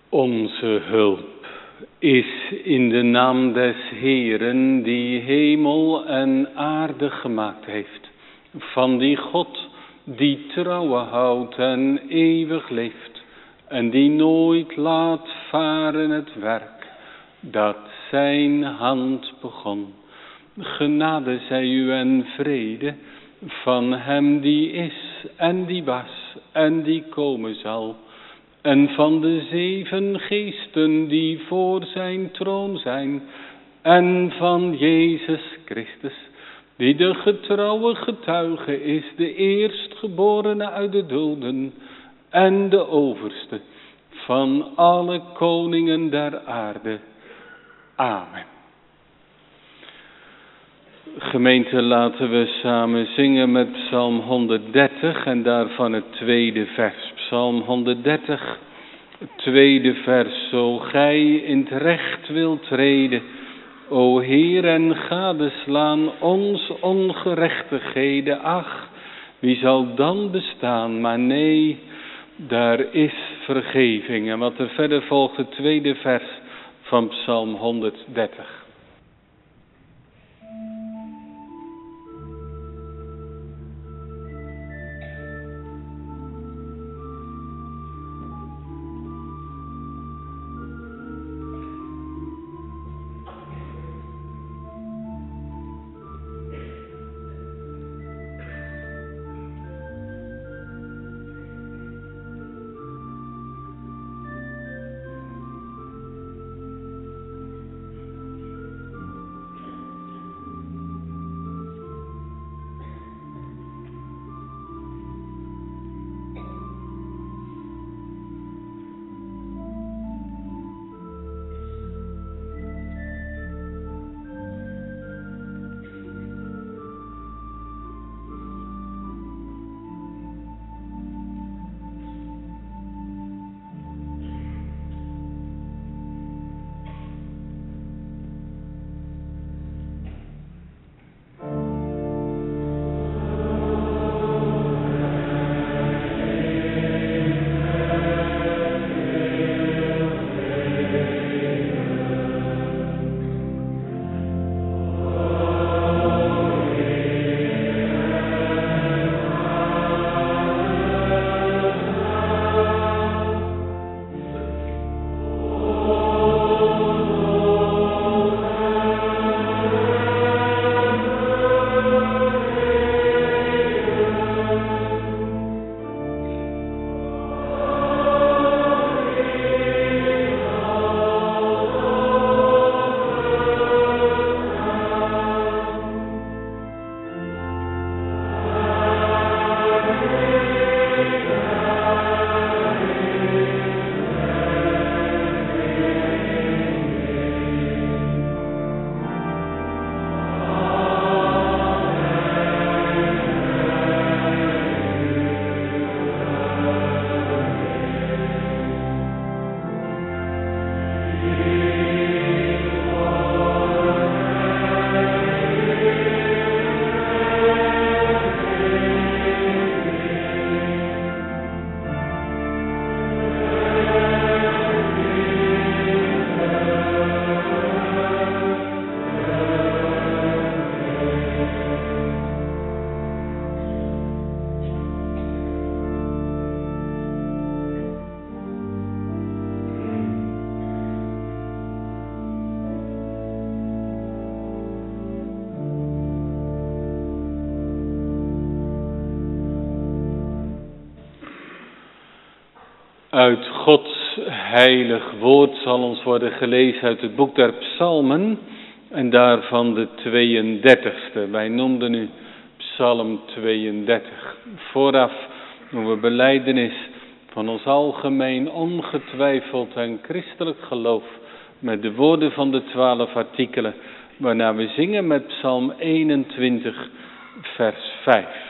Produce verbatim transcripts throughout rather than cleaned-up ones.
Onze hulp is in de naam des Heeren, die hemel en aarde gemaakt heeft. Van die God die trouwe houdt en eeuwig leeft. En die nooit laat varen het werk dat zijn hand begon. Genade zij u en vrede van hem die is en die was en die komen zal. En van de zeven geesten die voor zijn troon zijn. En van Jezus Christus, die de getrouwe getuige is, de eerstgeborene uit de doden en de overste van alle koningen der aarde. Amen. Gemeente, laten we samen zingen met Psalm honderddertig en daarvan het tweede vers. Psalm honderddertig, het tweede vers. Zo gij in het recht wilt treden, o Heer, en gadeslaan ons ongerechtigheden. Ach, wie zal dan bestaan? Maar nee, daar is vergeving. En wat er verder volgt, het tweede vers van Psalm honderddertig. Uit Gods heilig woord zal ons worden gelezen uit het boek der Psalmen en daarvan de tweeëndertigste. Wij noemden nu Psalm tweeëndertig. Vooraf doen we belijdenis van ons algemeen ongetwijfeld en christelijk geloof met de woorden van de twaalf artikelen, waarna we zingen met Psalm eenentwintig vers vijf.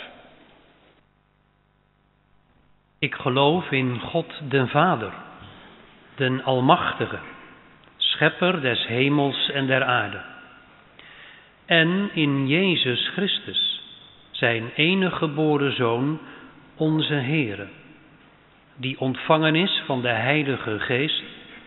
Ik geloof in God den Vader, den Almachtige, Schepper des hemels en der aarde. En in Jezus Christus, zijn enige geboren Zoon, onze Heere, die ontvangen is van de Heilige Geest,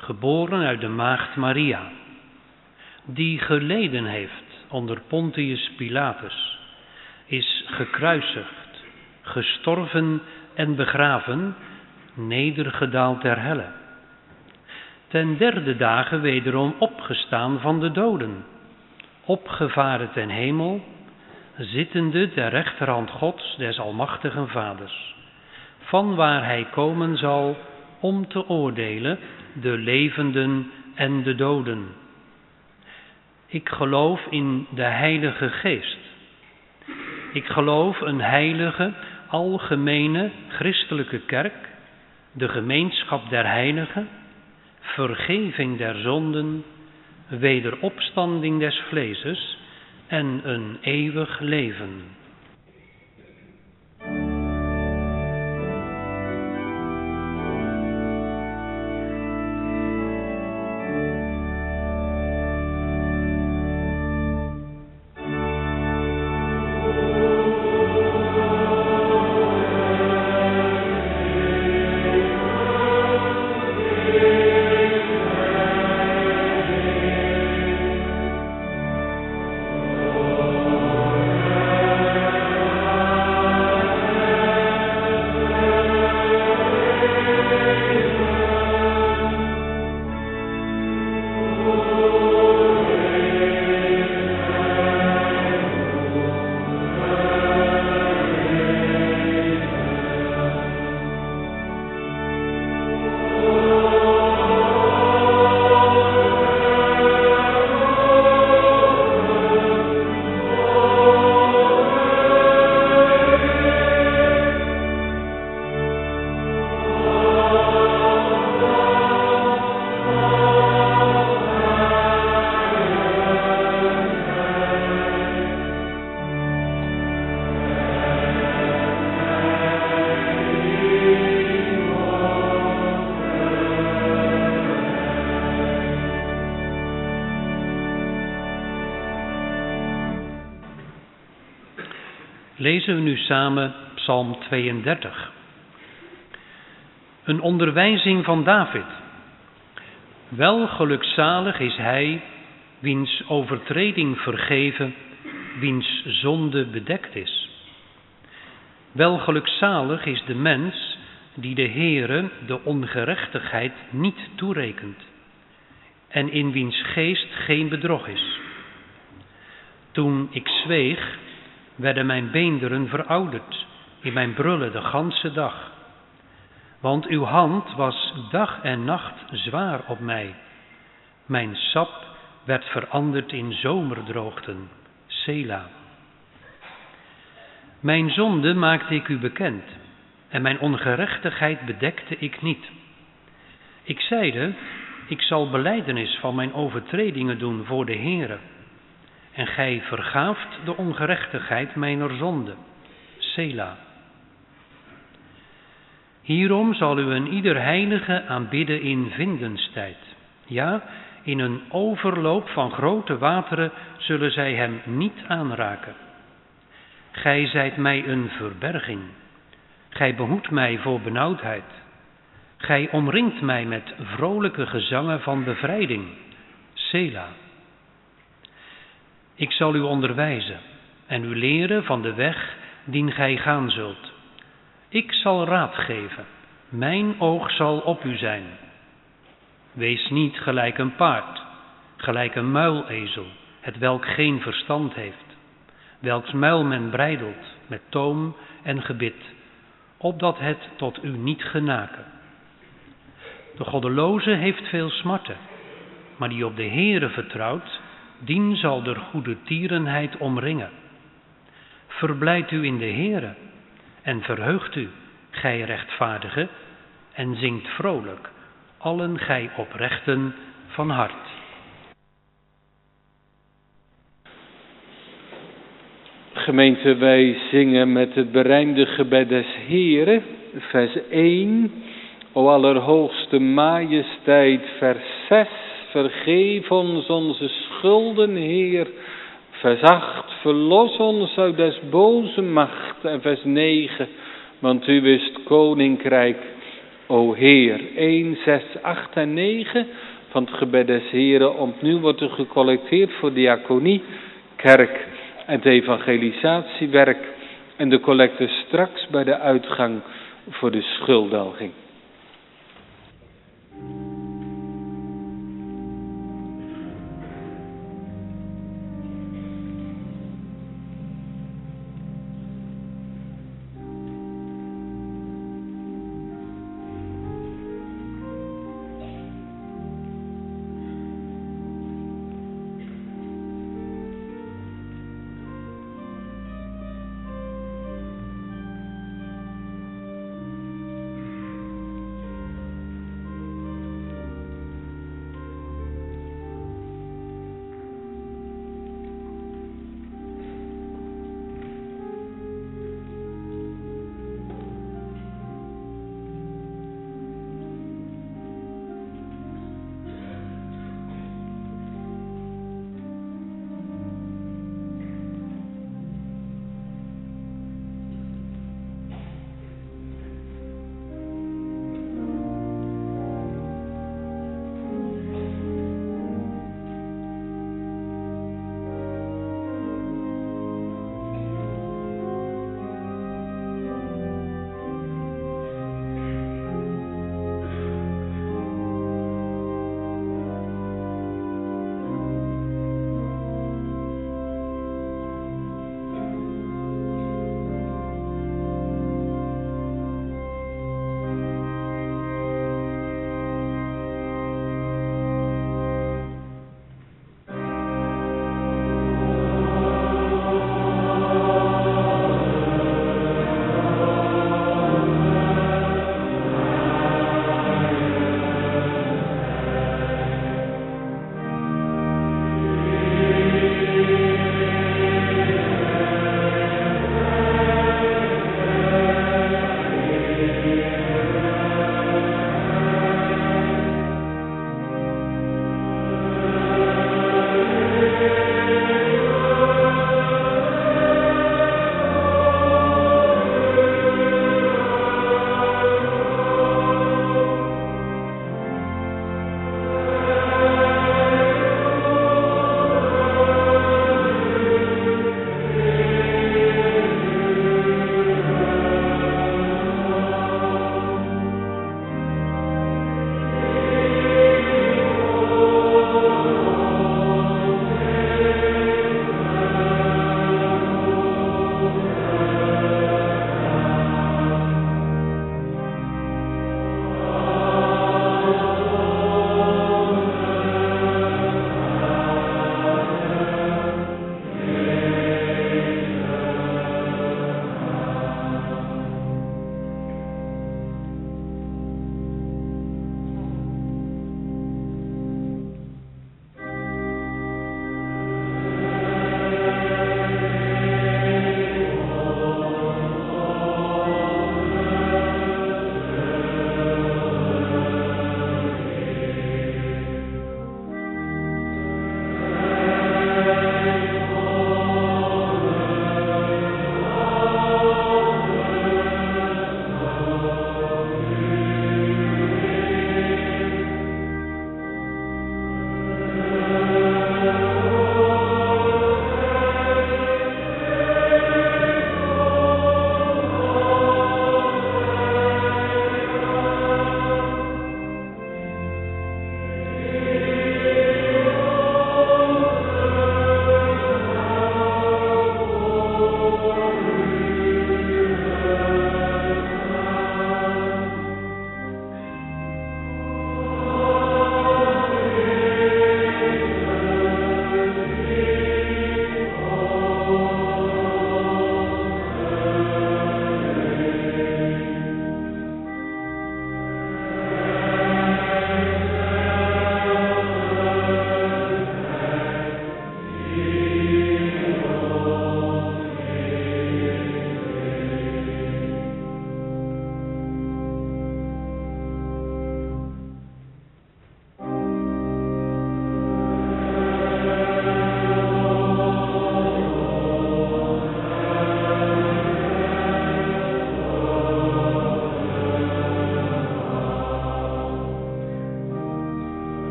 geboren uit de maagd Maria, die geleden heeft onder Pontius Pilatus, is gekruisigd, gestorven en begraven, nedergedaald ter helle. Ten derde dagen wederom opgestaan van de doden, opgevaren ten hemel, zittende ter rechterhand Gods des almachtigen Vaders, van waar hij komen zal om te oordelen de levenden en de doden. Ik geloof in de Heilige Geest. Ik geloof een heilige, algemene, christelijke kerk, de gemeenschap der heiligen, vergeving der zonden, wederopstanding des vleeses en een eeuwig leven. Lezen we nu samen Psalm tweeëndertig. Een onderwijzing van David. Wel gelukzalig is hij, wiens overtreding vergeven, wiens zonde bedekt is. Wel gelukzalig is de mens die de Heere de ongerechtigheid niet toerekent en in wiens geest geen bedrog is. Toen ik zweeg, werden mijn beenderen verouderd in mijn brullen de ganse dag. Want uw hand was dag en nacht zwaar op mij. Mijn sap werd veranderd in zomerdroogten. Sela. Mijn zonde maakte ik u bekend en mijn ongerechtigheid bedekte ik niet. Ik zeide, ik zal belijdenis van mijn overtredingen doen voor de Heere. En gij vergaaft de ongerechtigheid mijner zonde. Sela. Hierom zal u een ieder heilige aanbidden in vindenstijd. Ja, in een overloop van grote wateren zullen zij hem niet aanraken. Gij zijt mij een verberging. Gij behoedt mij voor benauwdheid. Gij omringt mij met vrolijke gezangen van bevrijding. Sela. Ik zal u onderwijzen en u leren van de weg dien gij gaan zult. Ik zal raad geven, mijn oog zal op u zijn. Wees niet gelijk een paard, gelijk een muilezel, het welk geen verstand heeft, welks muil men breidelt met toom en gebit, opdat het tot u niet genaken. De goddeloze heeft veel smarten, maar die op de Heere vertrouwt, dien zal der goede tierenheid omringen. Verblijdt u in de Heere en verheugt u, gij rechtvaardige, en zingt vrolijk, allen gij oprechten van hart. Gemeente, wij zingen met het berijmde gebed des Heere, vers één, O allerhoogste majesteit, vers zes, vergeef ons onze schulden, Heer. Vers acht, verlos ons uit des boze macht. En vers negen, want u is het koninkrijk, O Heer, één, zes, acht en negen van het gebed des Heren. Opnieuw wordt er gecollecteerd voor diaconie, kerk en het evangelisatiewerk. En de collecte straks bij de uitgang voor de schulddelging.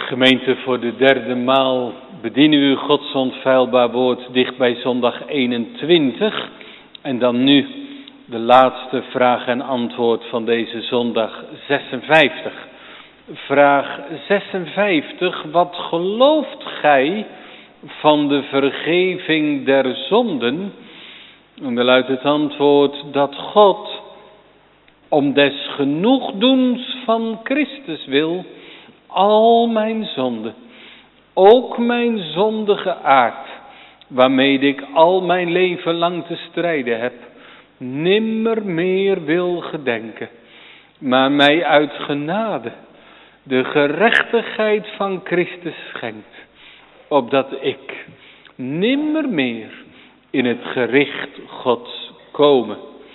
Gemeente, voor de derde maal bedienen we uw Gods onfeilbaar woord dicht bij zondag eenentwintig. En dan nu de laatste vraag en antwoord van deze zondag zesenvijftig. Vraag zesenvijftig, wat gelooft gij van de vergeving der zonden? En dan luidt het antwoord dat God, om des genoegdoens van Christus wil, al mijn zonden, ook mijn zondige aard, waarmee ik al mijn leven lang te strijden heb, nimmer meer wil gedenken, maar mij uit genade de gerechtigheid van Christus schenkt, opdat ik nimmer meer in het gericht Gods komen.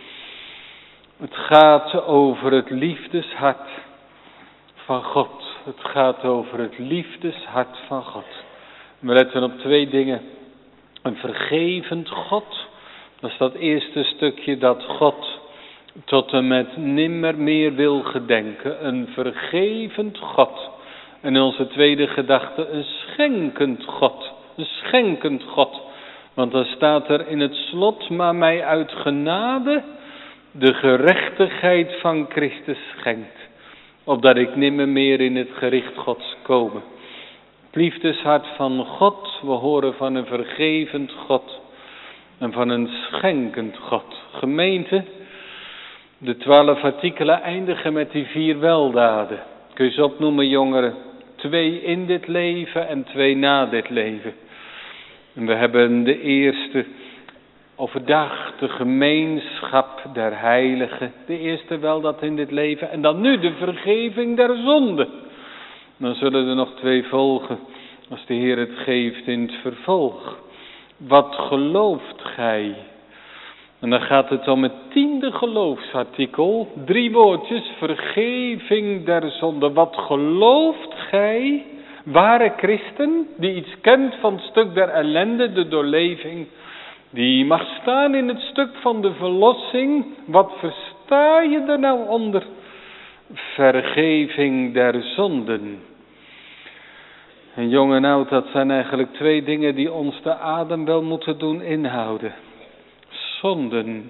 Het gaat over het liefdeshart van God. Het gaat over het liefdeshart van God. We letten op twee dingen. Een vergevend God. Dat is dat eerste stukje dat God tot en met nimmer meer wil gedenken. Een vergevend God. En onze tweede gedachte, een schenkend God. Een schenkend God. Want dan staat er in het slot, maar mij uit genade de gerechtigheid van Christus schenkt, opdat ik nimmer meer in het gericht Gods komen. Het liefdeshart van God, we horen van een vergevend God en van een schenkend God. Gemeente, de twaalf artikelen eindigen met die vier weldaden. Kun je ze opnoemen, jongeren? Twee in dit leven en twee na dit leven. En we hebben de eerste overdag, de gemeenschap der heiligen. De eerste wel dat in dit leven. En dan nu de vergeving der zonde. Dan zullen er nog twee volgen, als de Heer het geeft in het vervolg. Wat gelooft gij? En dan gaat het om het tiende geloofsartikel. Drie woordjes, vergeving der zonde. Wat gelooft gij? Ware christen, die iets kent van het stuk der ellende, de doorleving, die mag staan in het stuk van de verlossing. Wat versta je er nou onder? Vergeving der zonden. En jong en oud, dat zijn eigenlijk twee dingen die ons de adem wel moeten doen inhouden. Zonden.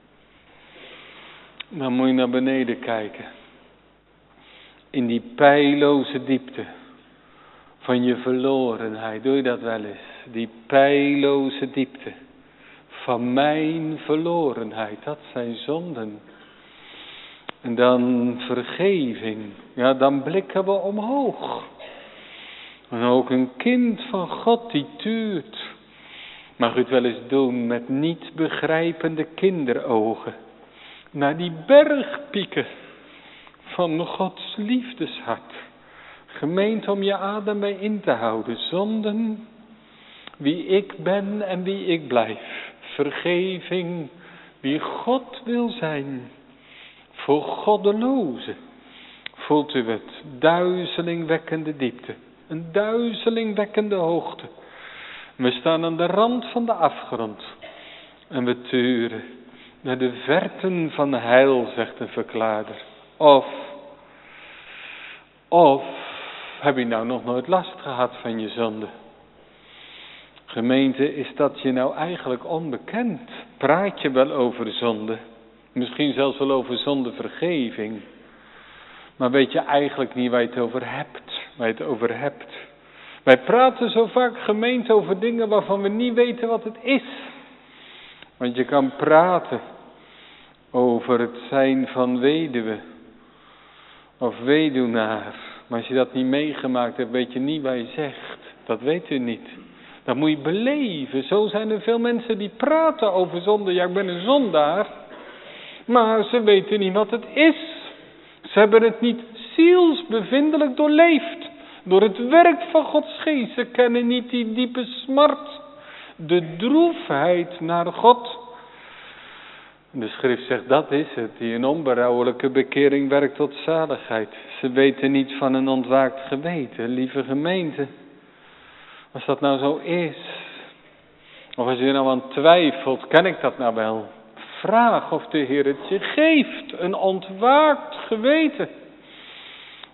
Dan moet je naar beneden kijken. In die peilloze diepte van je verlorenheid. Doe je dat wel eens? Die peilloze diepte van mijn verlorenheid. Dat zijn zonden. En dan vergeving. Ja, dan blikken we omhoog. En ook een kind van God die tuurt. Mag u het wel eens doen met niet begrijpende kinderogen. Naar die bergpieken van Gods liefdeshart. Gemeend om je adem bij in te houden. Zonden, wie ik ben en wie ik blijf. Vergeving, wie God wil zijn. Voor goddelozen. Voelt u het? Duizelingwekkende diepte. Een duizelingwekkende hoogte. We staan aan de rand van de afgrond. En we turen naar de verten van heil, zegt een verklaarder. Of, of, heb je nou nog nooit last gehad van je zonde? Gemeente, is dat je nou eigenlijk onbekend? Praat je wel over zonde? Misschien zelfs wel over zondevergeving. Maar weet je eigenlijk niet waar je het over hebt? Waar je het over hebt. Wij praten zo vaak, gemeente, over dingen waarvan we niet weten wat het is. Want je kan praten over het zijn van weduwe of weduwnaar. Maar als je dat niet meegemaakt hebt, weet je niet wat je zegt. Dat weet u niet. Dat moet je beleven. Zo zijn er veel mensen die praten over zonde. Ja, ik ben een zondaar. Maar ze weten niet wat het is. Ze hebben het niet zielsbevindelijk doorleefd. Door het werk van Gods geest. Ze kennen niet die diepe smart. De droefheid naar God. De schrift zegt, dat is het. Die een onberouwelijke bekering werkt tot zaligheid. Ze weten niet van een ontwaakt geweten. Lieve gemeente. Als dat nou zo is. Of als je er nou aan twijfelt. Ken ik dat nou wel? Vraag of de Heer het je geeft. Een ontwaakt geweten.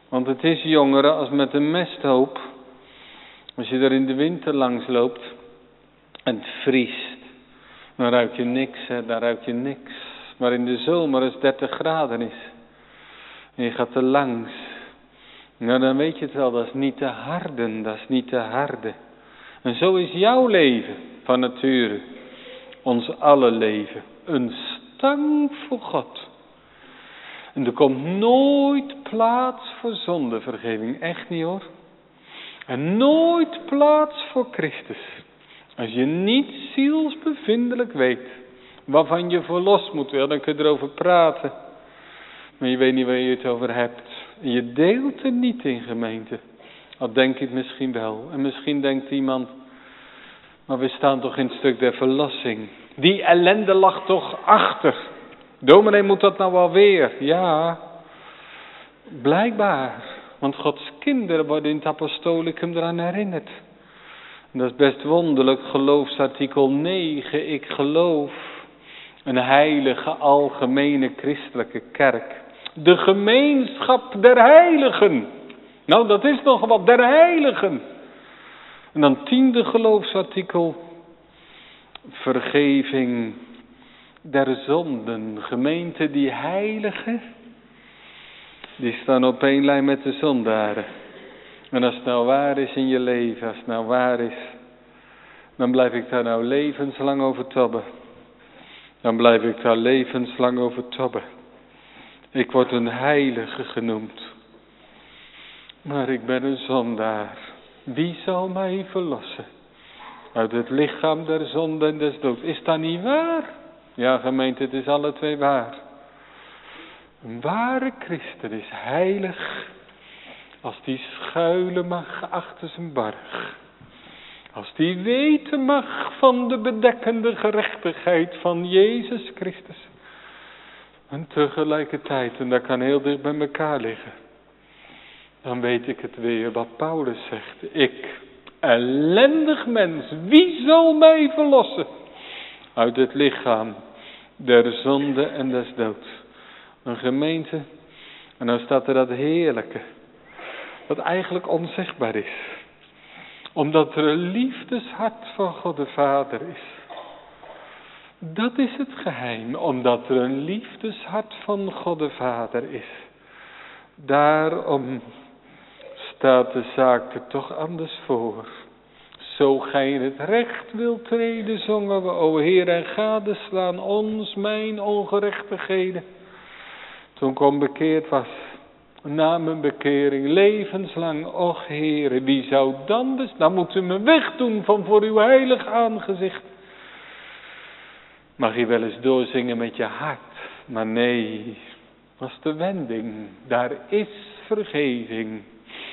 Want het is, jongeren, als met een mesthoop. Als je er in de winter langs loopt en het vriest, dan ruik je niks, hè, dan ruik je niks. Maar in de zomer als het dertig graden is en je gaat er langs, nou dan weet je het wel, dat is niet te harden, dat is niet te harde. En zo is jouw leven van nature, ons alle leven, een stang voor God. En er komt nooit plaats voor zondevergeving, echt niet hoor. En nooit plaats voor Christus. Als je niet zielsbevindelijk weet waarvan je verlost moet worden, dan kun je erover praten. Maar je weet niet waar je het over hebt. En je deelt er niet in, gemeente. Al denk je het misschien wel. En misschien denkt iemand, maar we staan toch in het stuk der verlossing. Die ellende lag toch achter. Dominee, moet dat nou wel weer? Ja, blijkbaar. Want Gods kinderen worden in het apostolicum eraan herinnerd. En dat is best wonderlijk, geloofsartikel negen. Ik geloof een heilige, algemene christelijke kerk. De gemeenschap der heiligen. Nou, dat is nog wat, der heiligen. En dan tiende geloofsartikel. Vergeving der zonden. Gemeente, die heiligen, die staan op één lijn met de zondaren. En als het nou waar is in je leven, als het nou waar is, dan blijf ik daar nou levenslang over tobben. Dan blijf ik daar levenslang over tobben. Ik word een heilige genoemd. Maar ik ben een zondaar. Wie zal mij verlossen uit het lichaam der zonde en des doods? Is dat niet waar? Ja, gemeente, het is alle twee waar. Een ware christen is heilig als die schuilen mag achter zijn barg. Als die weten mag van de bedekkende gerechtigheid van Jezus Christus. En tegelijkertijd, en dat kan heel dicht bij elkaar liggen, dan weet ik het weer wat Paulus zegt. Ik, ellendig mens, wie zal mij verlossen uit het lichaam der zonde en des doods? Een gemeente, en dan staat er dat heerlijke, wat eigenlijk onzichtbaar is. Omdat er een liefdeshart van God de Vader is. Dat is het geheim, omdat er een liefdeshart van God de Vader is. Daarom staat de zaak er toch anders voor. Zo gij in het recht wilt treden, zongen we, o Heer, en gadeslaan ons mijn ongerechtigheden. Toen ik onbekeerd was, na mijn bekering, levenslang, och Heere, wie zou dan dus, dan moeten we me wegdoen van voor uw heilig aangezicht. Mag je wel eens doorzingen met je hart, maar nee, was de wending, daar is vergeving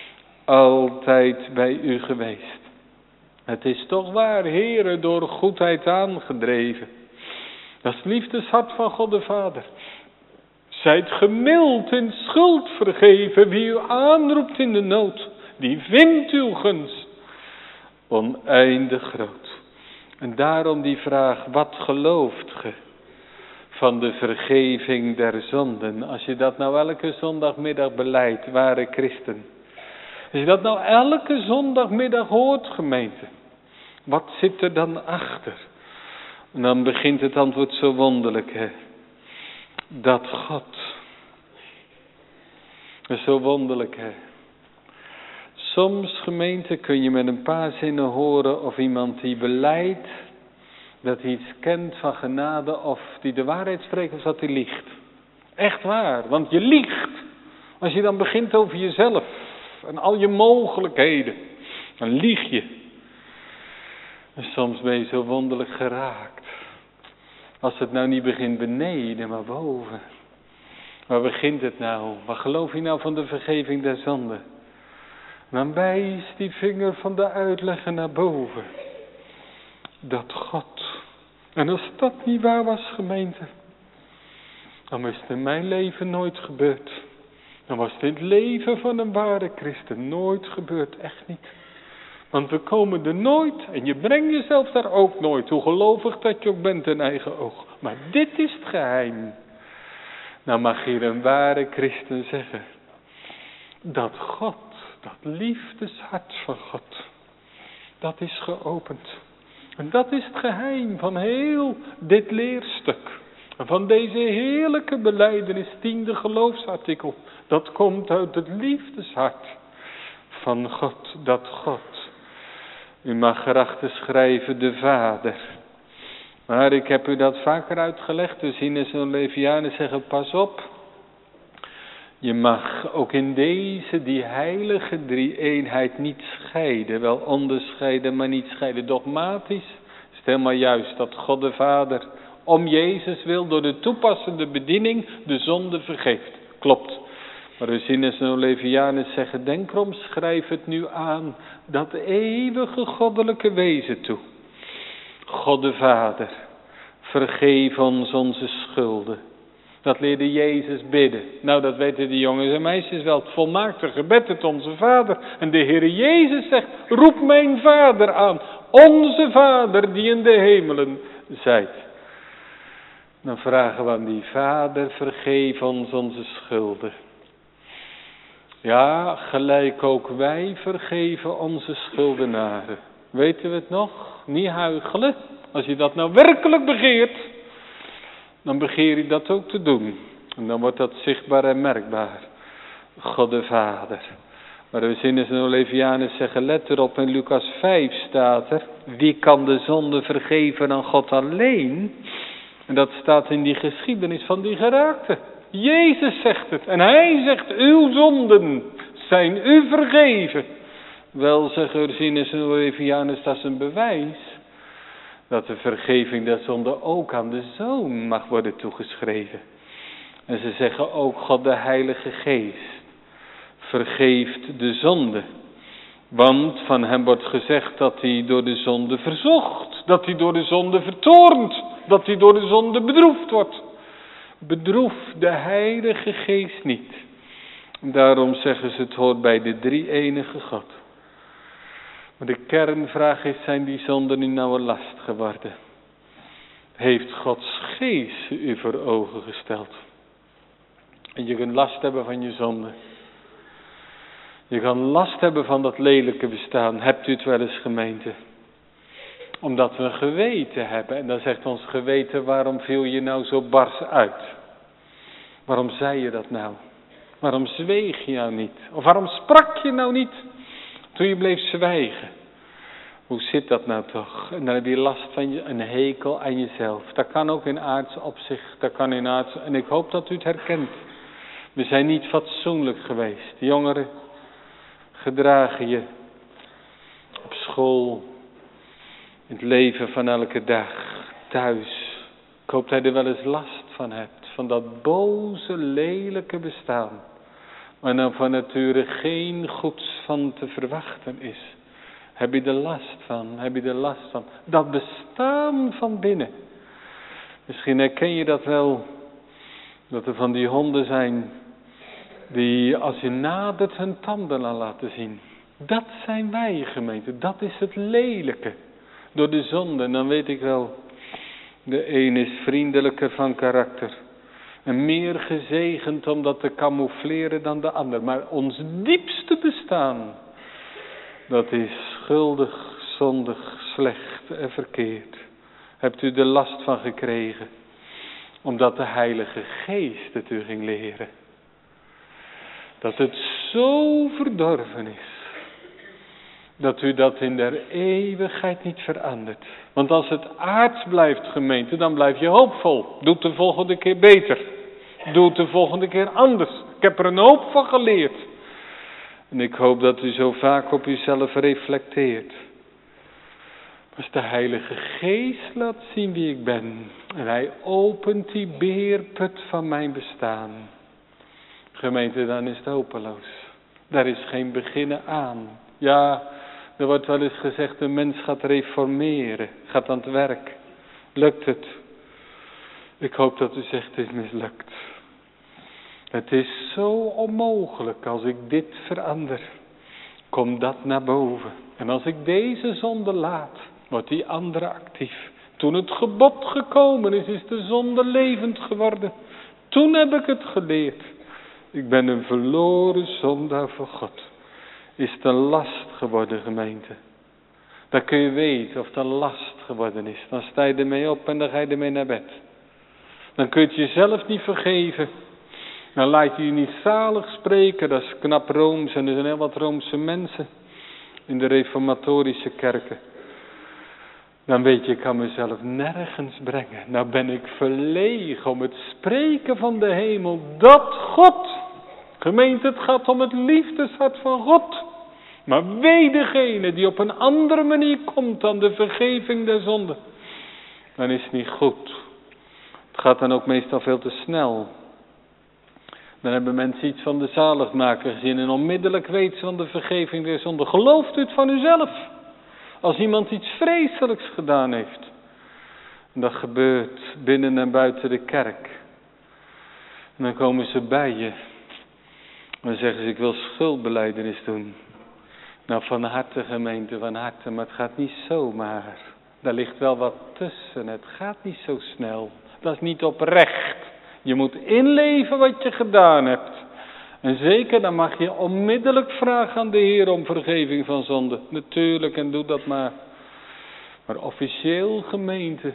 altijd bij u geweest. Het is toch waar, Heere, door goedheid aangedreven. Dat is het liefdeshart van God de Vader. Zijt gemild in schuld vergeven, wie u aanroept in de nood, die vindt uw gunst oneindig groot. En daarom die vraag, wat gelooft ge van de vergeving der zonden? Als je dat nou elke zondagmiddag beleidt, ware christen. Als je dat nou elke zondagmiddag hoort, gemeente, wat zit er dan achter? En dan begint het antwoord zo wonderlijk, hè. Dat God, dat is zo wonderlijk, hè. Soms, gemeente, kun je met een paar zinnen horen of iemand die belijdt dat hij iets kent van genade, of die de waarheid spreekt of dat hij liegt. Echt waar, want je liegt als je dan begint over jezelf en al je mogelijkheden. Dan lieg je. En soms ben je zo wonderlijk geraakt. Als het nou niet begint beneden, maar boven. Waar begint het nou? Wat geloof je nou van de vergeving der zonde? Dan wijst die vinger van de uitlegger naar boven. Dat God. En als dat niet waar was, gemeente, dan is het in mijn leven nooit gebeurd. Dan was het in het leven van een ware christen nooit gebeurd. Echt niet. Want we komen er nooit, en je brengt jezelf daar ook nooit, hoe gelovig dat je ook bent in eigen oog. Maar dit is het geheim. Nou mag hier een ware christen zeggen, dat God, dat liefdeshart van God, dat is geopend. En dat is het geheim van heel dit leerstuk. Van deze heerlijke belijdenis, tiende geloofsartikel. Dat komt uit het liefdeshart van God, dat God. U mag erachter schrijven de Vader. Maar ik heb u dat vaker uitgelegd. De Zines en Levianen zeggen, pas op. Je mag ook in deze, die heilige drie-eenheid niet scheiden. Wel onderscheiden, maar niet scheiden. Dogmatisch is het helemaal juist dat God de Vader om Jezus wil door de toepassende bediening de zonde vergeeft. Klopt. Maar de Zines en Levianen zeggen, denk erom, schrijf het nu aan dat eeuwige goddelijke wezen toe. God de Vader, vergeef ons onze schulden. Dat leerde Jezus bidden. Nou, dat weten de jongens en meisjes wel. Het volmaakte gebed, het onze Vader. En de Heere Jezus zegt, roep mijn Vader aan. Onze Vader die in de hemelen zijt. Dan vragen we aan die Vader, vergeef ons onze schulden. Ja, gelijk ook wij vergeven onze schuldenaren. Weten we het nog? Niet huichelen. Als je dat nou werkelijk begeert, dan begeer je dat ook te doen. En dan wordt dat zichtbaar en merkbaar. God de Vader. Maar de Zines en Levianen zeggen, let erop, in Lucas vijf staat er, wie kan de zonde vergeven aan God alleen? En dat staat in die geschiedenis van die geraakte. Jezus zegt het. En hij zegt, uw zonden zijn u vergeven. Wel, zeggen Zines en Levianen, dat is een bewijs dat de vergeving der zonde ook aan de Zoon mag worden toegeschreven. En ze zeggen ook, God de Heilige Geest vergeeft de zonde. Want van hem wordt gezegd dat hij door de zonde verzocht. Dat hij door de zonde vertoornt. Dat hij door de zonde bedroefd wordt. Bedroef de Heilige Geest niet. Daarom zeggen ze, het hoort bij de drie-enige God. Maar de kernvraag is, zijn die zonden nu nou een last geworden? Heeft Gods Geest u voor ogen gesteld? En je kunt last hebben van je zonde. Je kan last hebben van dat lelijke bestaan. Hebt u het wel eens, gemeente? Omdat we een geweten hebben. En dan zegt ons geweten, waarom viel je nou zo bars uit? Waarom zei je dat nou? Waarom zweeg je nou niet? Of waarom sprak je nou niet toen je bleef zwijgen? Hoe zit dat nou toch? En dan heb je last van je, een hekel aan jezelf. Dat kan ook in aards opzicht. Dat kan in aards. En ik hoop dat u het herkent. We zijn niet fatsoenlijk geweest. De jongeren gedragen je op school, in het leven van elke dag, thuis. Ik hoop dat je er wel eens last van hebt. Van dat boze, lelijke bestaan. Waar nou van nature geen goeds van te verwachten is. Heb je er last van? Heb je er last van? Dat bestaan van binnen. Misschien herken je dat wel. Dat er van die honden zijn die als je nadert hun tanden aan laten zien. Dat zijn wij, gemeente. Dat is het lelijke. Door de zonde. En dan weet ik wel. De een is vriendelijker van karakter. En meer gezegend om dat te camoufleren dan de ander. Maar ons diepste bestaan. Dat is schuldig, zondig, slecht en verkeerd. Hebt u er last van gekregen? Omdat de Heilige Geest het u ging leren. Dat het zo verdorven is. Dat u dat in der eeuwigheid niet verandert. Want als het aards blijft, gemeente, dan blijf je hoopvol. Doe het de volgende keer beter. Doe het de volgende keer anders. Ik heb er een hoop van geleerd. En ik hoop dat u zo vaak op uzelf reflecteert. Als de Heilige Geest laat zien wie ik ben. En hij opent die beerput van mijn bestaan. Gemeente, dan is het hopeloos. Daar is geen beginnen aan. Ja, er wordt wel eens gezegd, een mens gaat reformeren. Gaat aan het werk. Lukt het? Ik hoop dat u zegt, het is mislukt. Het is zo onmogelijk als ik dit verander. Komt dat naar boven. En als ik deze zonde laat, wordt die andere actief. Toen het gebod gekomen is, is de zonde levend geworden. Toen heb ik het geleerd. Ik ben een verloren zondaar voor God. Is het een last geworden, gemeente? Dan kun je weten of het een last geworden is. Dan sta je ermee op en dan ga je ermee naar bed. Dan kun je het jezelf niet vergeven. Dan laat je je niet zalig spreken. Dat is knap Rooms en er zijn heel wat Roomse mensen in de reformatorische kerken. Dan weet je, ik kan mezelf nergens brengen. Nou ben ik verlegen om het spreken van de hemel. Dat God. Gemeente, het gaat om het liefdeshart van God. Maar wee degene die op een andere manier komt dan de vergeving der zonde. Dan is het niet goed. Het gaat dan ook meestal veel te snel. Dan hebben mensen iets van de zaligmaker gezien en onmiddellijk weet ze van de vergeving der zonde. Gelooft u het van uzelf? Als iemand iets vreselijks gedaan heeft. En dat gebeurt binnen en buiten de kerk. En dan komen ze bij je. En dan zeggen ze, ik wil schuldbelijdenis doen. Nou, van harte gemeente, van harte, maar het gaat niet zomaar. Daar ligt wel wat tussen, het gaat niet zo snel. Dat is niet oprecht. Je moet inleven wat je gedaan hebt. En zeker, dan mag je onmiddellijk vragen aan de Heer om vergeving van zonde. Natuurlijk, en doe dat maar. Maar officieel gemeente,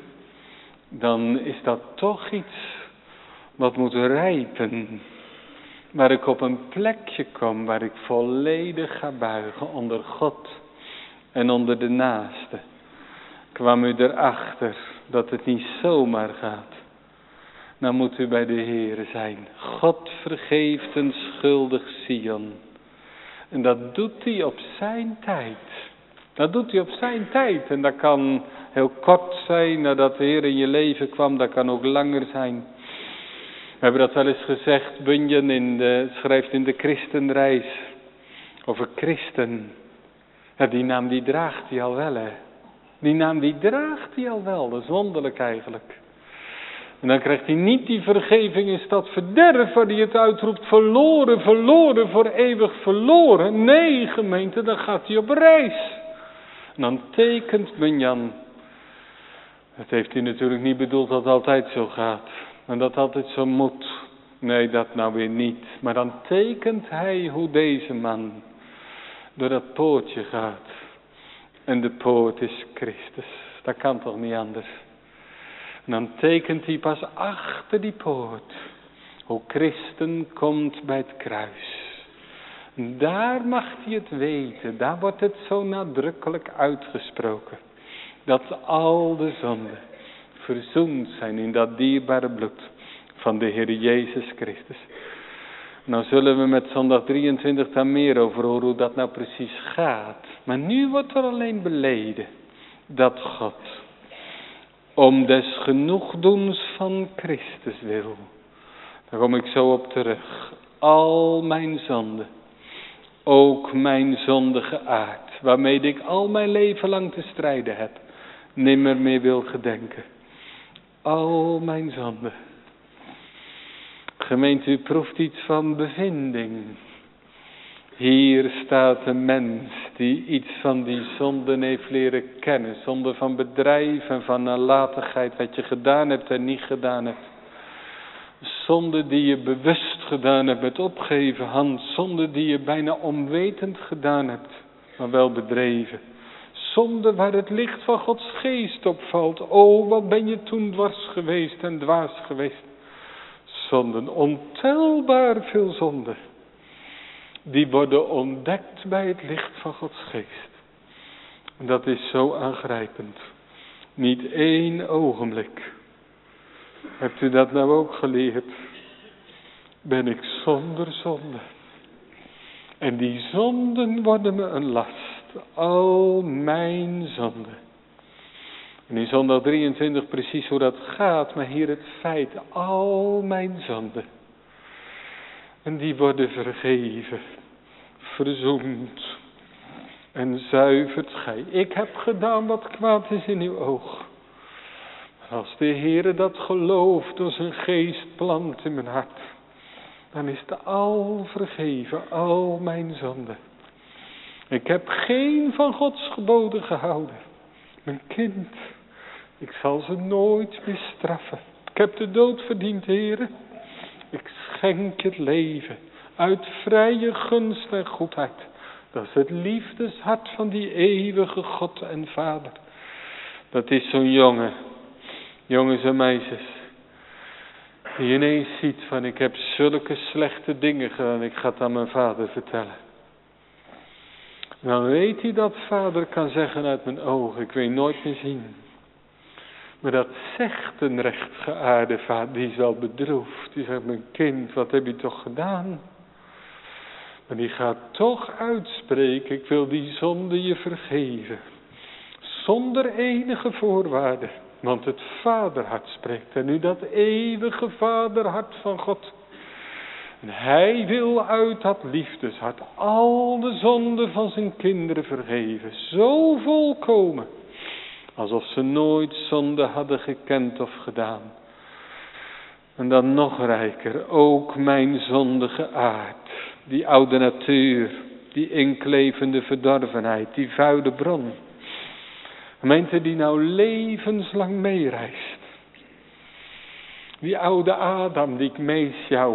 dan is dat toch iets wat moet rijpen. Waar ik op een plekje kom, waar ik volledig ga buigen onder God en onder de naaste. Kwam u erachter dat het niet zomaar gaat. Dan moet u bij de Heere zijn. God vergeeft een schuldig Sion. En dat doet hij op zijn tijd. Dat doet hij op zijn tijd. En dat kan heel kort zijn nadat de Heer in je leven kwam. Dat kan ook langer zijn. We hebben dat wel eens gezegd. Bunyan in de, schrijft in de Christenreis. Over christen. Ja, die naam die draagt hij al wel, hè. Die naam die draagt hij al wel. Dat is wonderlijk eigenlijk. En dan krijgt hij niet die vergeving in stad verderf, waar hij het uitroept, verloren, verloren, voor eeuwig verloren. Nee, gemeente, dan gaat hij op reis. En dan tekent Bunyan. Dat heeft hij natuurlijk niet bedoeld dat het altijd zo gaat. En dat het altijd zo moet. Nee, dat nou weer niet. Maar dan tekent hij hoe deze man door dat poortje gaat. En de poort is Christus. Dat kan toch niet anders. En dan tekent hij pas achter die poort. Hoe Christen komt bij het kruis. En daar mag hij het weten. Daar wordt het zo nadrukkelijk uitgesproken. Dat al de zonden verzoend zijn in dat dierbare bloed van de Heer Jezus Christus. Nou zullen we met zondag drieëntwintig daar meer over horen hoe dat nou precies gaat. Maar nu wordt er alleen beleden dat God om des genoegdoens van Christus wil. Daar kom ik zo op terug. Al mijn zonden, ook mijn zondige aard, waarmee ik al mijn leven lang te strijden heb, nimmer meer wil gedenken. Al mijn zonden. Gemeente, u proeft iets van bevinding. Hier staat een mens die iets van die zonden heeft leren kennen. Zonde van bedrijf en van nalatigheid, wat je gedaan hebt en niet gedaan hebt. Zonde die je bewust gedaan hebt met opgeheven hand. Zonde die je bijna onwetend gedaan hebt, maar wel bedreven. Zonde waar het licht van Gods geest op valt. O, wat ben je toen dwars geweest en dwaas geweest. Zonden, ontelbaar veel zonden. Die worden ontdekt bij het licht van Gods geest. En dat is zo aangrijpend. Niet één ogenblik. Hebt u dat nou ook geleerd? Ben ik zonder zonde. En die zonden worden me een last. Al mijn zonden. En in zondag drieëntwintig precies hoe dat gaat. Maar hier het feit. Al mijn zonden. En die worden vergeven. Verzoend. En zuivert gij. Ik heb gedaan wat kwaad is in uw oog. Maar als de Heere dat gelooft door zijn geest plant in mijn hart. Dan is het al vergeven. Al mijn zonden. Ik heb geen van Gods geboden gehouden. Mijn kind. Ik zal ze nooit meer straffen. Ik heb de dood verdiend, Heere. Ik schenk je het leven uit vrije gunst en goedheid. Dat is het liefdeshart van die eeuwige God en Vader. Dat is zo'n jongen, jongens en meisjes, die ineens ziet van ik heb zulke slechte dingen gedaan, ik ga het aan mijn vader vertellen. Dan weet hij dat vader kan zeggen uit mijn ogen, ik wil je nooit meer zien. Maar dat zegt een rechtgeaarde vader, die is wel bedroefd. Die zegt, mijn kind, wat heb je toch gedaan? Maar die gaat toch uitspreken, ik wil die zonde je vergeven. Zonder enige voorwaarde, want het vaderhart spreekt. En nu dat eeuwige vaderhart van God. En hij wil uit dat liefdeshart al de zonden van zijn kinderen vergeven. Zo volkomen. Alsof ze nooit zonde hadden gekend of gedaan. En dan nog rijker, ook mijn zondige aard. Die oude natuur, die inklevende verdorvenheid, die vuile bron. Gemeente die nou levenslang meereist. Die oude Adam die ik meesjouw.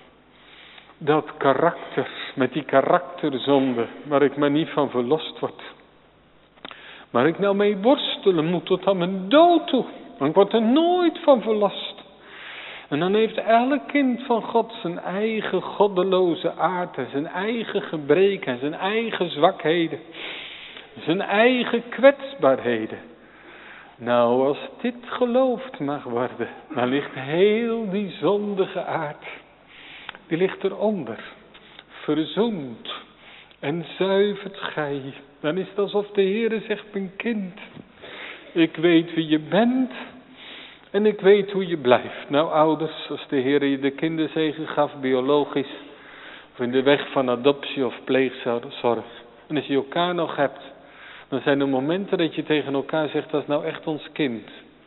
Dat karakter, met die karakterzonde, waar ik maar niet van verlost word. Waar ik nou mee worstelen moet tot aan mijn dood toe. Want ik word er nooit van verlost. En dan heeft elk kind van God zijn eigen goddeloze aard en zijn eigen gebreken en zijn eigen zwakheden. Zijn eigen kwetsbaarheden. Nou, als dit geloofd mag worden, dan ligt heel die zondige aard, die ligt eronder, verzoend en zuivert gij. Dan is het alsof de Heere zegt, mijn kind, ik weet wie je bent en ik weet hoe je blijft. Nou ouders, als de Heere je de kinderzegen gaf, biologisch, of in de weg van adoptie of pleegzorg, en als je elkaar nog hebt, dan zijn er momenten dat je tegen elkaar zegt, dat is nou echt ons kind.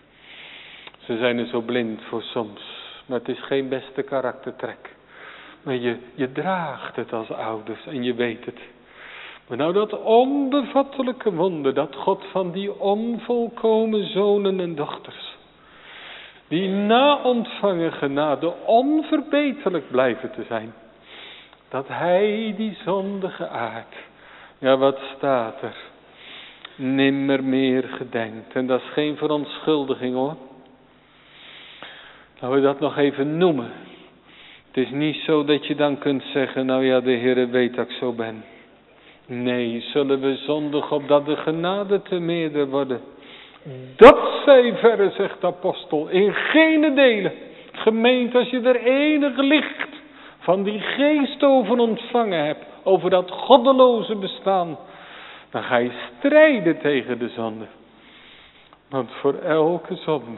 Ze zijn er zo blind voor soms, maar het is geen beste karaktertrek. Maar je, je draagt het als ouders en je weet het. Maar nou dat onbevattelijke wonder, dat God van die onvolkomen zonen en dochters, die na ontvangen genade onverbeterlijk blijven te zijn, dat hij die zondige aard, ja wat staat er, nimmer meer gedenkt. En dat is geen verontschuldiging hoor. Laten we dat nog even noemen. Het is niet zo dat je dan kunt zeggen, nou ja, de Heere weet dat ik zo ben. Nee, zullen we zondigen opdat de genade te meerder worden. Dat zij verre, zegt de apostel, in gene delen. Gemeente, als je er enig licht van die geest over ontvangen hebt, over dat goddeloze bestaan, dan ga je strijden tegen de zonde. Want voor elke zonde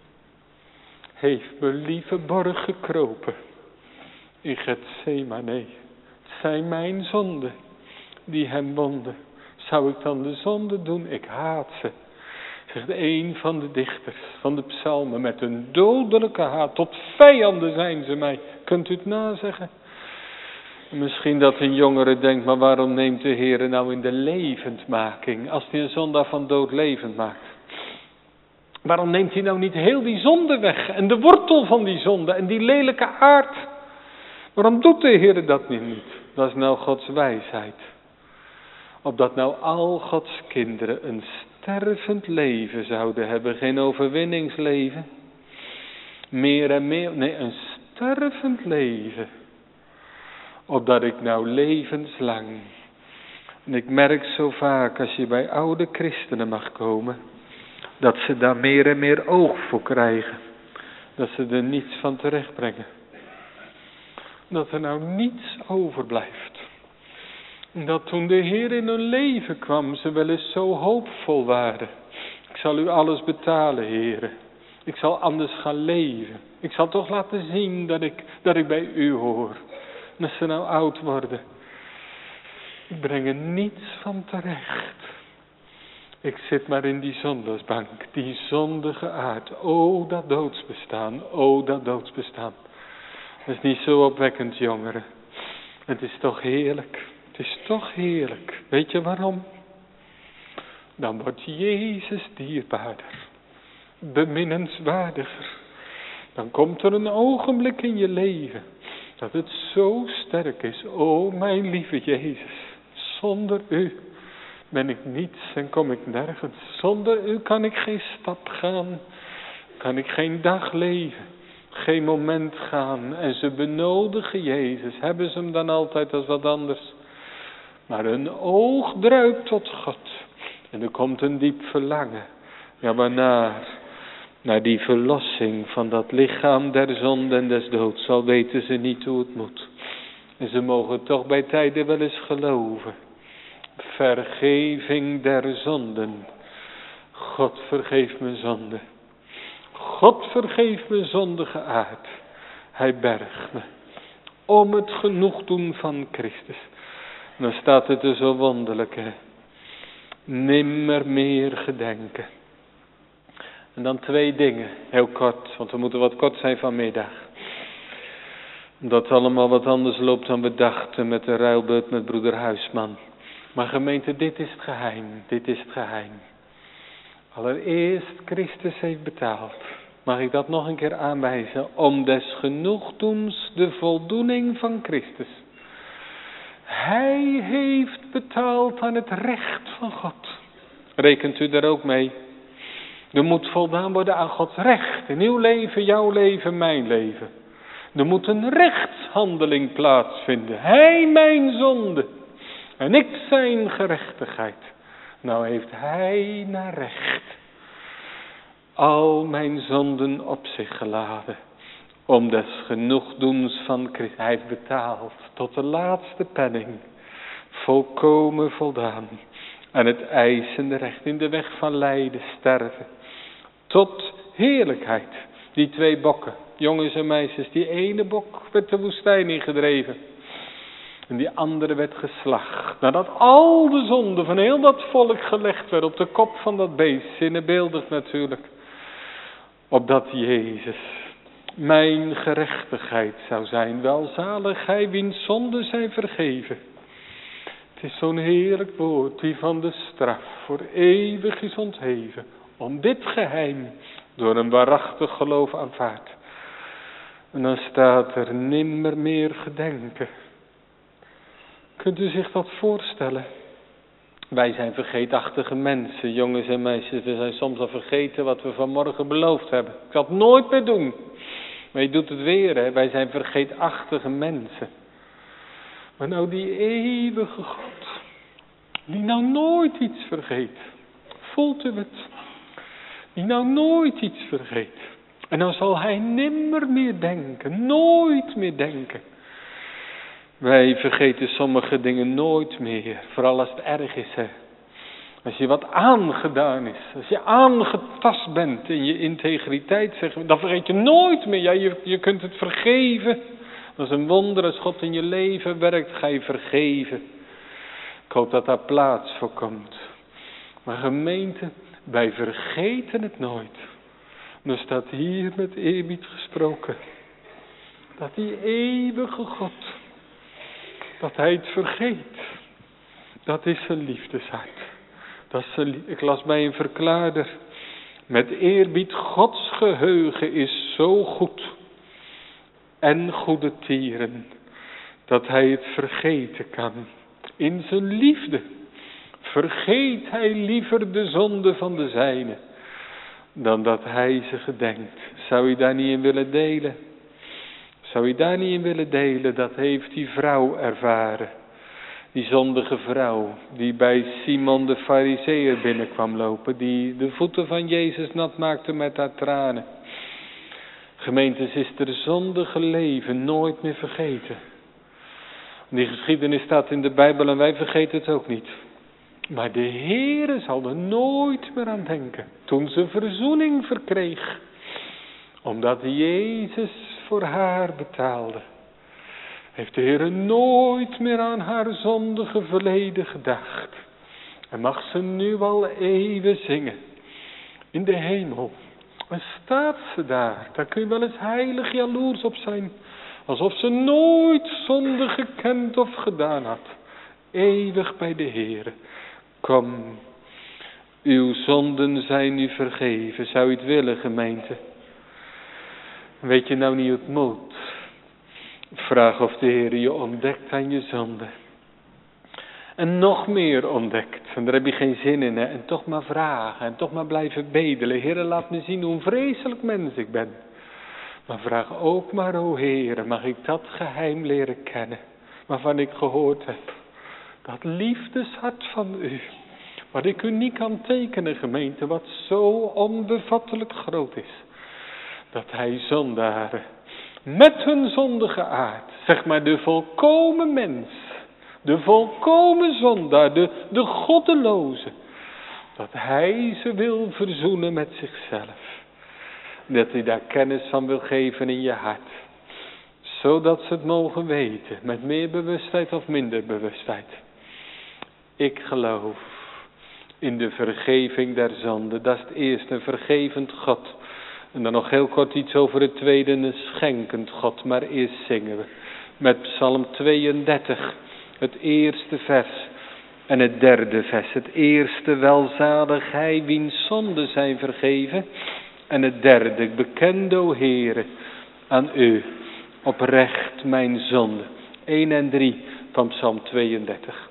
heeft mijn lieve borg gekropen in Getsemane. Het zijn mijn zonden die hem wonden. Zou ik dan de zonde doen? Ik haat ze. Zegt een van de dichters van de psalmen, met een dodelijke haat. Tot vijanden zijn ze mij. Kunt u het nazeggen? Misschien dat een jongere denkt, maar waarom neemt de Heer nou in de levendmaking, als hij een zondaar van dood levend maakt? Waarom neemt hij nou niet heel die zonde weg en de wortel van die zonde en die lelijke aard? Waarom doet de Heer dat niet? Dat is nou Gods wijsheid. Opdat nou al Gods kinderen een stervend leven zouden hebben, geen overwinningsleven. Meer en meer, nee, een stervend leven. Opdat ik nou levenslang. En ik merk zo vaak als je bij oude christenen mag komen, dat ze daar meer en meer oog voor krijgen. Dat ze er niets van terechtbrengen. Dat er nou niets overblijft. Dat toen de Heer in hun leven kwam, ze wel eens zo hoopvol waren. Ik zal u alles betalen, Heere. Ik zal anders gaan leven. Ik zal toch laten zien dat ik, dat ik bij u hoor. En als ze nou oud worden, ik breng er niets van terecht. Ik zit maar in die zondagsbank, die zondige aard. O, dat doodsbestaan, o, dat doodsbestaan. Dat is niet zo opwekkend, jongeren. Het is toch heerlijk. Het is toch heerlijk. Weet je waarom? Dan wordt Jezus dierbaarder. Beminnenswaardiger. Dan komt er een ogenblik in je leven Dat het zo sterk is. O mijn lieve Jezus. Zonder u ben ik niets en kom ik nergens. Zonder u kan ik geen stap gaan. Kan ik geen dag leven. Geen moment gaan. En ze benodigen Jezus. Hebben ze hem dan altijd als wat anders. Maar hun oog druipt tot God. En er komt een diep verlangen. Ja, waarnaar? Naar die verlossing van dat lichaam der zonde en des doods. Al weten ze niet hoe het moet. En ze mogen toch bij tijden wel eens geloven. Vergeving der zonden. God vergeef mijn zonde. God vergeef mijn zondige aard. Hij bergt me. Om het genoegdoen van Christus. Dan staat het er zo wonderlijk, hè. Nimmer meer gedenken. En dan twee dingen, heel kort, want we moeten wat kort zijn vanmiddag. Omdat het allemaal wat anders loopt dan we dachten met de ruilbeurt met broeder Huisman. Maar gemeente, dit is het geheim, dit is het geheim. Allereerst, Christus heeft betaald. Mag ik dat nog een keer aanwijzen? Om des genoegdoens de voldoening van Christus. Hij heeft betaald aan het recht van God. Rekent u daar ook mee? Er moet voldaan worden aan Gods recht. In uw leven, jouw leven, mijn leven. Er moet een rechtshandeling plaatsvinden. Hij mijn zonde. En ik zijn gerechtigheid. Nou heeft hij naar recht al mijn zonden op zich geladen. Om des genoegdoens van Christus. Hij heeft betaald tot de laatste penning. Volkomen voldaan. Aan het eisende recht in de weg van lijden, sterven. Tot heerlijkheid. Die twee bokken, jongens en meisjes, die ene bok werd de woestijn ingedreven. En die andere werd geslacht. Nadat al de zonde van heel dat volk gelegd werd op de kop van dat beest. Zinnebeeldig natuurlijk. Opdat Jezus mijn gerechtigheid zou zijn. Welzalig hij wiens zonden zijn vergeven. Het is zo'n heerlijk woord die van de straf voor eeuwig is ontheven. Om dit geheim door een waarachtig geloof aanvaard. En dan staat er nimmer meer gedenken. Kunt u zich dat voorstellen? Wij zijn vergeetachtige mensen, jongens en meisjes. We zijn soms al vergeten wat we vanmorgen beloofd hebben. Ik zal het nooit meer doen. Maar je doet het weer, hè. Wij zijn vergeetachtige mensen. Maar nou die eeuwige God. Die nou nooit iets vergeet. Voelt u het? Die nou nooit iets vergeet. En dan zal hij nimmer meer denken. Nooit meer denken. Wij vergeten sommige dingen nooit meer. Vooral als het erg is, hè. Als je wat aangedaan is. Als je aangetast bent in je integriteit, zeg, dan vergeet je nooit meer. Ja, je, je kunt het vergeven. Dat is een wonder als God in je leven werkt, ga je vergeven. Ik hoop dat daar plaats voor komt. Maar gemeente, wij vergeten het nooit. Er staat hier met eerbied gesproken. Dat die eeuwige God, dat hij het vergeet. Dat is zijn liefdeshart. Dat is zijn, ik las bij een verklaarder. Met eerbied, Gods geheugen is zo goed. En goede tieren. Dat hij het vergeten kan. In zijn liefde. Vergeet hij liever de zonde van de zijne. Dan dat hij ze gedenkt. Zou je daar niet in willen delen? Zou je daar niet in willen delen? Dat heeft die vrouw ervaren. Die zondige vrouw. Die bij Simon de Farizeeër binnenkwam lopen. Die de voeten van Jezus nat maakte met haar tranen. Gemeentes, is er zondige leven nooit meer vergeten. Die geschiedenis staat in de Bijbel en wij vergeten het ook niet. Maar de Heere zal er nooit meer aan denken. Toen ze verzoening verkreeg. Omdat Jezus voor haar betaalde. Heeft de Heere nooit meer aan haar zondige verleden gedacht. En mag ze nu al eeuwen zingen. In de hemel. En staat ze daar. Daar kun je wel eens heilig jaloers op zijn. Alsof ze nooit zonde gekend of gedaan had. Eeuwig bij de Heere. Kom, uw zonden zijn u vergeven. Zou u het willen, gemeente? Weet je nou niet hoe het moet? Vraag of de Heer je ontdekt aan je zonde. En nog meer ontdekt. En daar heb je geen zin in. Hè? En toch maar vragen. En toch maar blijven bedelen. Heer, laat me zien hoe een vreselijk mens ik ben. Maar vraag ook maar, o Heer, mag ik dat geheim leren kennen. Waarvan ik gehoord heb. Dat liefdeshart van u. Wat ik u niet kan tekenen, gemeente. Wat zo onbevattelijk groot is. Dat hij zondaren. Met hun zondige aard. Zeg maar de volkomen mens. De volkomen zondaar. De, de goddeloze. Dat hij ze wil verzoenen met zichzelf. Dat hij daar kennis van wil geven in je hart. Zodat ze het mogen weten. Met meer bewustheid of minder bewustheid. Ik geloof in de vergeving der zonde. Dat is het eerste, een vergevend God. En dan nog heel kort iets over het tweede, een schenkend God. Maar eerst zingen we met Psalm tweeëndertig. Het eerste vers en het derde vers. Het eerste, welzalig hij wiens zonden zijn vergeven. En het derde, bekend o Heere aan u oprecht mijn zonde. één en drie van Psalm tweeëndertig.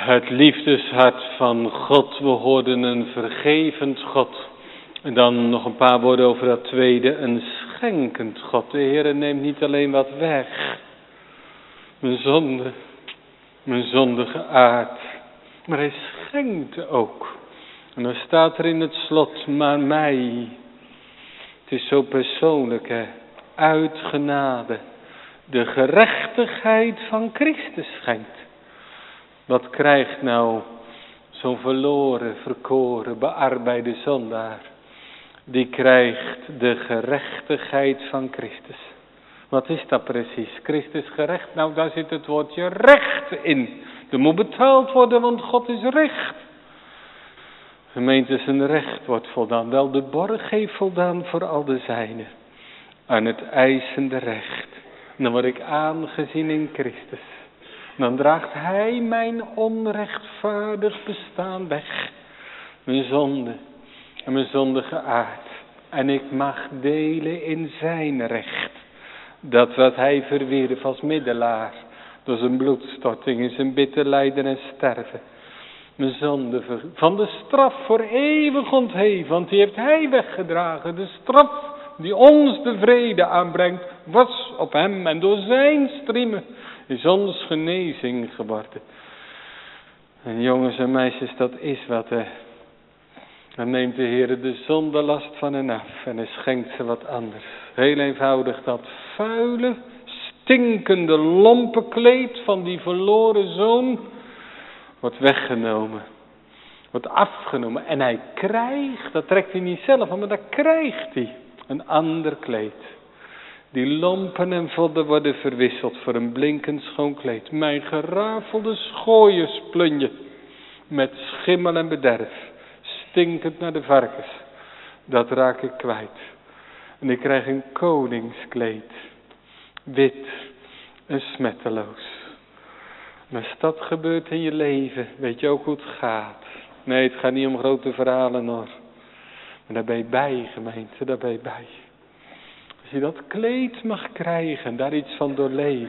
Het liefdeshart van God, we hoorden een vergevend God. En dan nog een paar woorden over dat tweede, een schenkend God. De Heer neemt niet alleen wat weg, mijn zonde, mijn zondige aard, maar hij schenkt ook. En dan staat er in het slot, maar mij. Het is zo persoonlijk, hè. Uit genade de gerechtigheid van Christus schenkt. Wat krijgt nou zo'n verloren, verkoren, bearbeide zondaar? Die krijgt de gerechtigheid van Christus. Wat is dat precies? Christus gerecht? Nou, daar zit het woordje recht in. Er moet betaald worden, want God is recht. Gemeente, zijn recht wordt voldaan. Wel, de borg heeft voldaan voor al de zijnen. Aan het eisende recht. En dan word ik aangezien in Christus. Dan draagt hij mijn onrechtvaardig bestaan weg. Mijn zonde en mijn zondige aard. En ik mag delen in zijn recht. Dat wat hij verwierf als middelaar. Door zijn bloedstorting in zijn bitter lijden en sterven. Mijn zonde van de straf voor eeuwig ontheven. Want die heeft hij weggedragen. De straf die ons de vrede aanbrengt. Was op hem en door zijn striemen is ons genezing geworden. En jongens en meisjes, dat is wat hè. Dan neemt de Heer de zondelast van hen af en hij schenkt ze wat anders. Heel eenvoudig dat vuile, stinkende, lompe kleed van die verloren zoon wordt weggenomen. Wordt afgenomen. En hij krijgt, dat trekt hij niet zelf aan, maar dat krijgt hij. Een ander kleed. Die lompen en vodden worden verwisseld voor een blinkend schoon kleed. Mijn gerafelde schooiersplunje met schimmel en bederf. Stinkend naar de varkens. Dat raak ik kwijt. En ik krijg een koningskleed. Wit en smetteloos. En als dat gebeurt in je leven, weet je ook hoe het gaat. Nee, het gaat niet om grote verhalen hoor. Maar daar ben je bij, gemeente, daar ben je bij. Als je dat kleed mag krijgen, daar iets van doorleeft.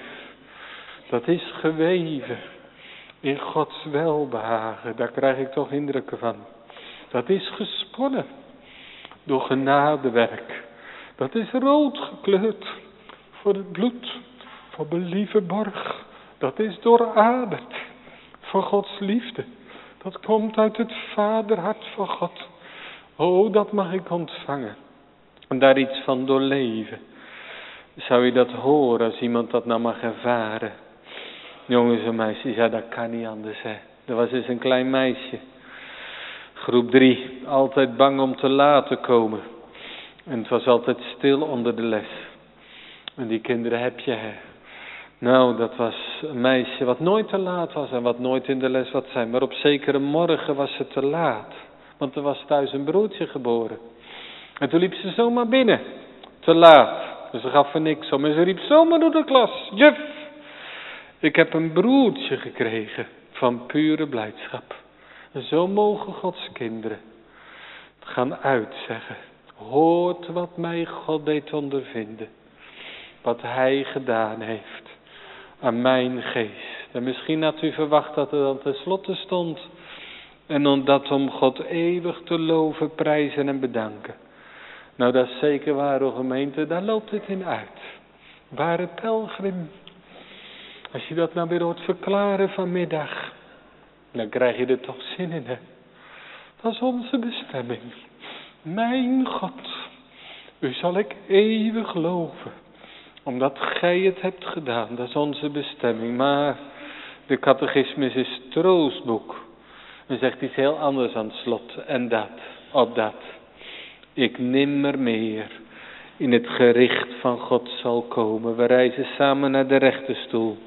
Dat is geweven in Gods welbehagen. Daar krijg ik toch indrukken van. Dat is gesponnen door genadewerk. Dat is rood gekleurd voor het bloed van mijn lieve borg. Dat is dooraderd van Gods liefde. Dat komt uit het vaderhart van God. Oh, dat mag ik ontvangen. En daar iets van doorleven. Zou je dat horen als iemand dat nou mag ervaren? Jongens en meisjes, ja dat kan niet anders hè. Er was eens een klein meisje. Groep drie, altijd bang om te laat te komen. En het was altijd stil onder de les. En die kinderen heb je hè. Nou, dat was een meisje wat nooit te laat was en wat nooit in de les wat zei. Maar op zekere morgen was ze te laat. Want er was thuis een broertje geboren. En toen liep ze zomaar binnen. Te laat. Dus ze gaf er niks om. En ze riep zomaar door de klas. Juf, ik heb een broertje gekregen van pure blijdschap. En zo mogen Gods kinderen gaan uitzeggen. Hoort wat mij God deed ondervinden. Wat hij gedaan heeft aan mijn geest. En misschien had u verwacht dat er dan tenslotte stond. En omdat om God eeuwig te loven, prijzen en bedanken. Nou, dat is zeker waar, o gemeente, daar loopt het in uit. Ware pelgrim. Als je dat nou weer hoort verklaren vanmiddag, dan krijg je er toch zin in, hè. Dat is onze bestemming. Mijn God, u zal ik eeuwig loven. Omdat gij het hebt gedaan, dat is onze bestemming. Maar de catechismus is troostboek. En zegt iets heel anders aan het slot. En dat, op dat. Ik nimmer meer in het gericht van God zal komen. We reizen samen naar de rechterstoel.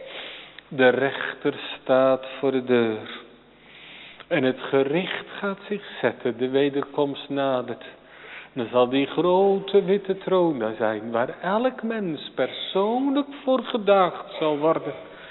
De rechter staat voor de deur. En het gericht gaat zich zetten. De wederkomst nadert. Dan zal die grote witte troon daar zijn. Waar elk mens persoonlijk voor gedaagd zal worden.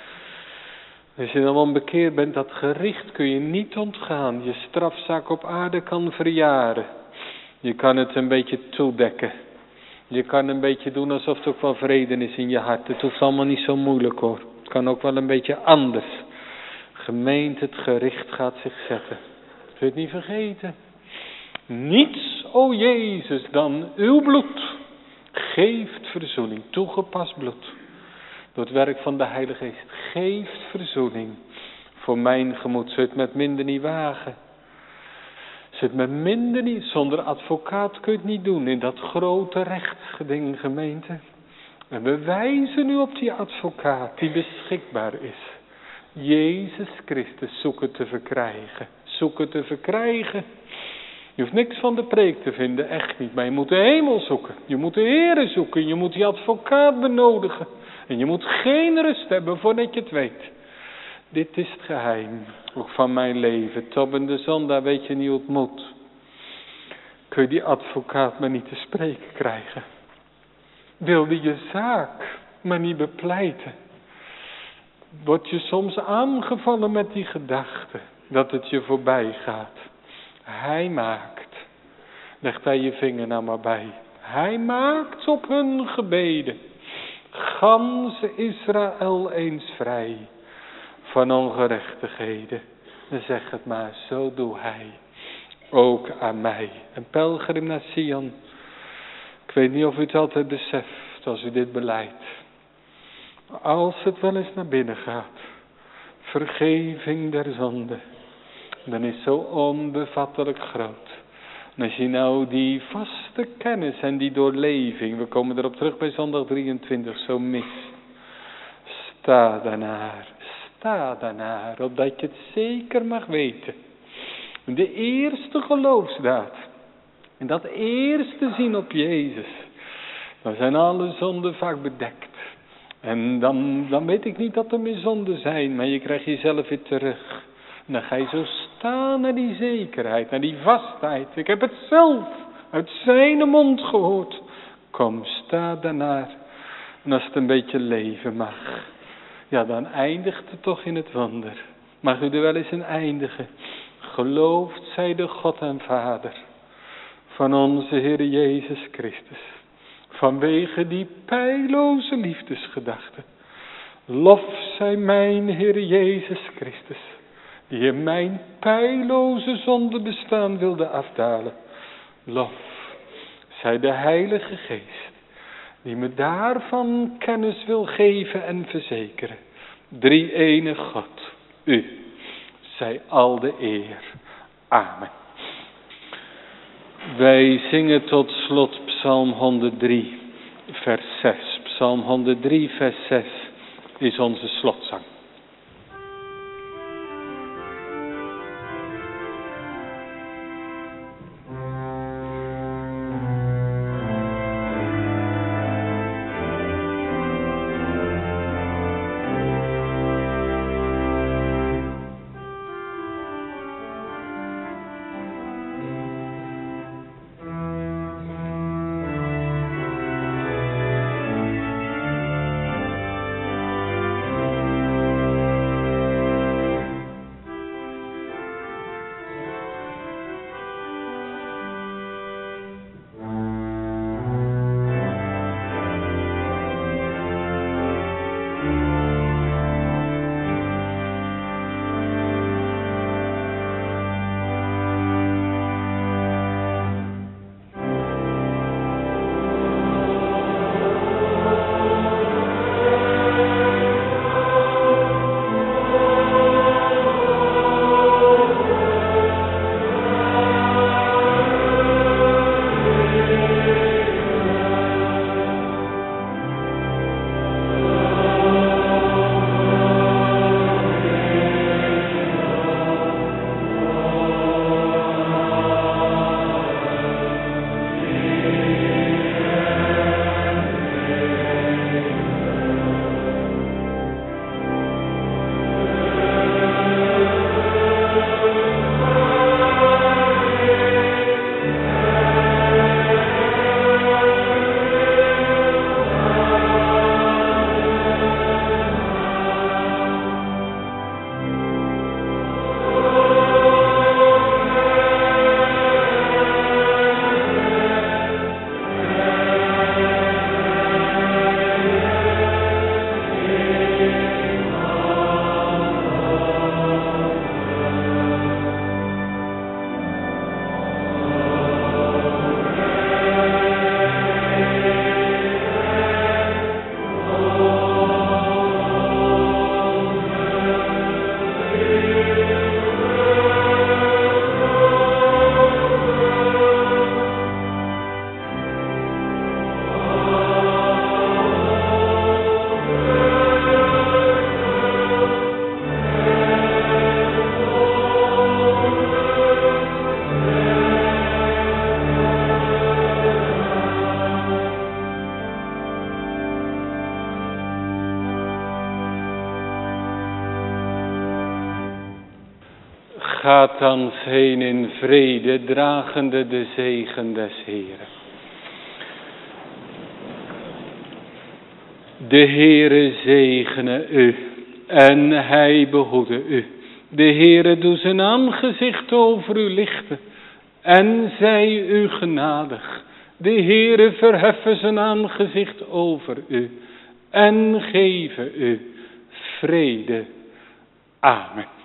Als je dan onbekeerd bent, dat gericht kun je niet ontgaan. Je strafzaak op aarde kan verjaren. Je kan het een beetje toedekken. Je kan een beetje doen alsof het ook wel vrede is in je hart. Het hoeft allemaal niet zo moeilijk hoor. Het kan ook wel een beetje anders. Gemeente, het gericht gaat zich zetten. Kun je het niet vergeten. Niets, o Jezus, dan uw bloed geeft verzoening, toegepast bloed. Door het werk van de Heilige Geest geeft verzoening. Voor mijn gemoed zul je het met minder niet wagen. Zul je het met minder niet, zonder advocaat kun je het niet doen in dat grote rechtsgeding, gemeente. En we wijzen nu op die advocaat die beschikbaar is. Jezus Christus, zoek het te verkrijgen. Zoek het te verkrijgen. Je hoeft niks van de preek te vinden, echt niet. Maar je moet de hemel zoeken. Je moet de Here zoeken. Je moet die advocaat benodigen. En je moet geen rust hebben voordat je het weet. Dit is het geheim, ook van mijn leven. Tobbende zondaar, weet je niet hoe het moet. Kun je die advocaat maar niet te spreken krijgen. Wilde je zaak maar niet bepleiten. Word je soms aangevallen met die gedachte dat het je voorbij gaat. Hij maakt, leg daar je vinger nou maar bij. Hij maakt op hun gebeden ganse Israël eens vrij van ongerechtigheden. Dan zeg het maar, zo doe hij ook aan mij. Een pelgrim naar Sion. Ik weet niet of u het altijd beseft als u dit beleidt. Als het wel eens naar binnen gaat. Vergeving der zonde. Dan is zo onbevattelijk groot. En als je nou die vaste kennis en die doorleving, we komen erop terug bij zondag drieëntwintig, zo mis. Sta daarnaar, sta daarnaar, opdat je het zeker mag weten. De eerste geloofsdaad. En dat eerste zien op Jezus. Dan zijn alle zonden vaak bedekt. En dan, dan weet ik niet dat er meer zonden zijn, maar je krijgt jezelf weer terug. En dan ga je zo staan naar die zekerheid, naar die vastheid. Ik heb het zelf uit zijn mond gehoord. Kom, sta daarnaar. En als het een beetje leven mag, ja, dan eindigt het toch in het wonder. Mag u er wel eens in eindigen. Geloofd zij de God en Vader van onze Heer Jezus Christus. Vanwege die peilloze liefdesgedachte. Lof zij mijn Heer Jezus Christus. Die in mijn peilloze zonde bestaan wilde afdalen. Lof zij de Heilige Geest. Die me daarvan kennis wil geven en verzekeren. Drie ene God. U. Zij al de eer. Amen. Wij zingen tot slot Psalm honderddrie, vers zes. Psalm honderddrie, vers zes is onze slotzang. Gaat thans heen in vrede, dragende de zegen des Heeren. De Heere zegene u en hij behoede u. De Heere doe zijn aangezicht over u lichten en zij u genadig. De Heere verheffen zijn aangezicht over u en geven u vrede. Amen.